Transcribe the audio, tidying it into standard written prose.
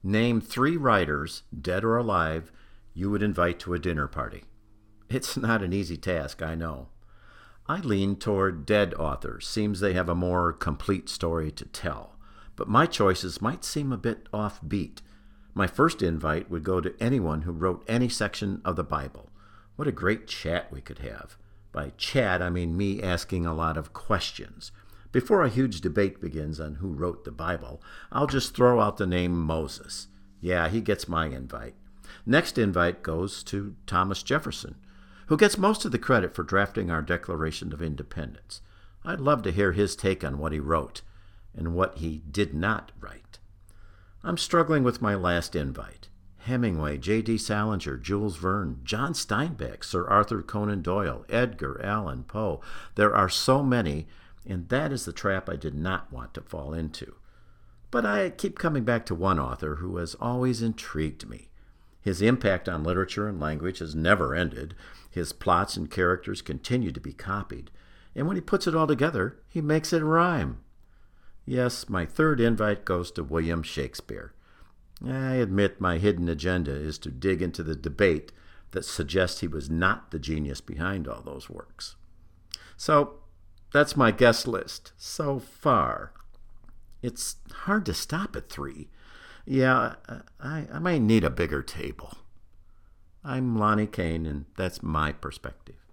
Name 3 writers, dead or alive, you would invite to a dinner party. It's not an easy task, I know. I lean toward dead authors. Seems they have a more complete story to tell. But my choices might seem a bit offbeat. My first invite would go to anyone who wrote any section of the Bible. What a great chat we could have. By chat, I mean me asking a lot of questions. Before a huge debate begins on who wrote the Bible, I'll just throw out the name Moses. Yeah, he gets my invite. Next invite goes to Thomas Jefferson, who gets most of the credit for drafting our Declaration of Independence. I'd love to hear his take on what he wrote and what he did not write. I'm struggling with my last invite. Hemingway, J.D. Salinger, Jules Verne, John Steinbeck, Sir Arthur Conan Doyle, Edgar Allan Poe. There are so many, and that is the trap I did not want to fall into. But I keep coming back to one author who has always intrigued me. His impact on literature and language has never ended. His plots and characters continue to be copied. And when he puts it all together, he makes it rhyme. Yes, my third invite goes to William Shakespeare. I admit my hidden agenda is to dig into the debate that suggests he was not the genius behind all those works. So, that's my guest list so far. It's hard to stop at 3. Yeah, I might need a bigger table. I'm Lonnie Kane, and that's my perspective.